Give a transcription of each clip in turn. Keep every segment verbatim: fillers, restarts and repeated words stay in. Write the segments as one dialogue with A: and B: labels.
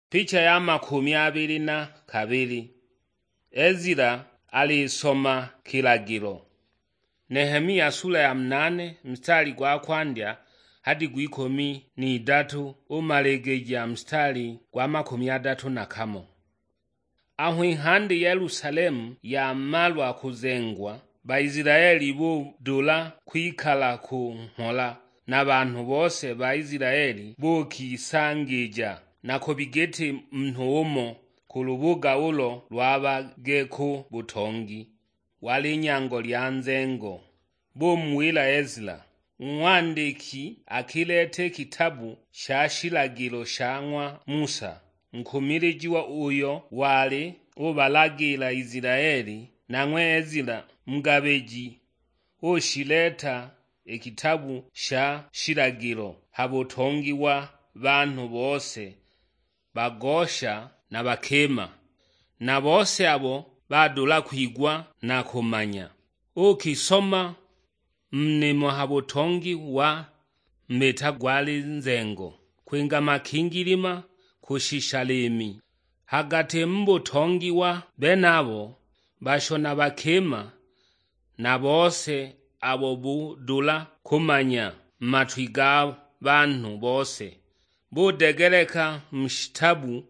A: Picha ya makumi abiri na kabiri. Ezira alisoma kilagiro. Nehemia sura ya mnane mstari gwa kwandya hadi gw'ikumi ni idatu umalegeja mstari gwa makumi adatu na kamo. Aho ihande Yerusalemu yamalwa kuzengwa, Baisiraeli budula kwikala ku mhola, n'abantu bose ba Isiraeli bokisangija nako bigeti mntu umo ku lubuga ulo lwabageko butongi wali nyango lya nzengo. Bumwila Ezra umwandiki akilete kitabu sha shilagilo sha Musa nkumiliji wa uyo wali ubalagira Isiraeli, nang'we Ezra mgabeji ushileta ekitabu sha shilagilo habutongi wa bantu bose bagosha na bakema, na bose abo badula kwigwa na kumanya. Ukisoma mnimo habutongi wa mbeta gwali nzengo kwinga makingilima kushishalemi hagati mbutongi wa benabo bashona bakema, na bose abo budula kumanya matwi ga bantu bose budegereka mshitabu.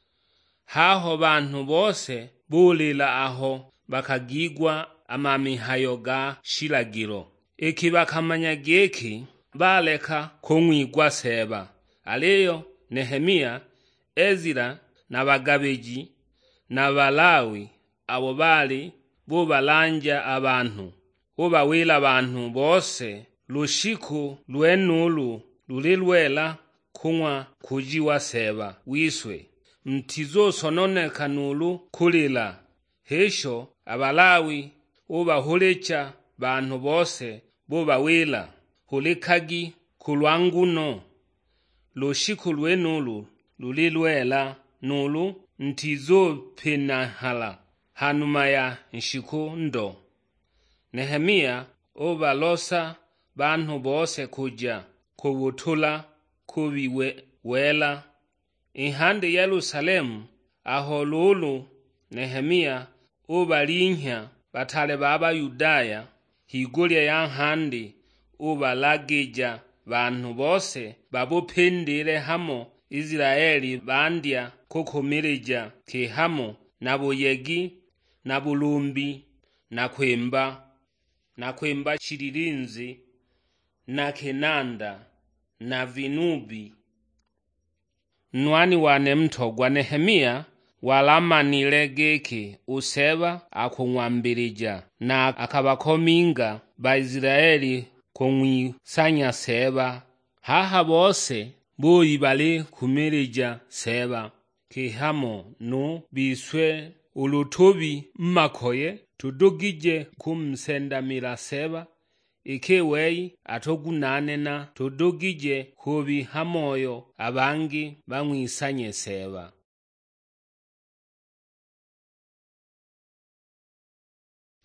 A: Haho bantu bose bulila aho bakagigwa amamihayo ga shilagiro. Iki bakamanya giki baleka kumwigwa seba. Aliyo Nehemia, Ezira na bagabeji na Balawi abo bali bubalanja abantu ubawila abantu bose lushiku lwenulu lulilwela kunywa kujiwa seba wiswe mtizo sononeka nulu kulila. Hesho Abalawi ubahulicha bantu bose bubawila hulikagi kulwanguno lushiku lwenulu lulilwela nulu mtizo pinahala hanuma ya nshiku ndo. Nehemia ubalosa bantu bose kuja kubutula kubiwe wela ihande Yerusalemu. Aho lulu Nehemia ubalinya batale baba Yudaya higulya ya handi ubalagija bantu bose babupindile hamo Isiraeli bandya kukumilija kihamo na buyegi na bulumbi na kwemba na kwemba chililinzi na kenanda na vinubi. Nwani wane mtogwa Nehemia walamanile giki useba akung'wambilija na akabakominga Baisiraeli kumwisanya seba. Haha bose buyi bali kumilija seba kihamo nu biswe ulutubi mmakoye tudugije kumsendamila seba. Ike wei atogunane na tudugije kubi hamoyo abangi bamwisanye seba.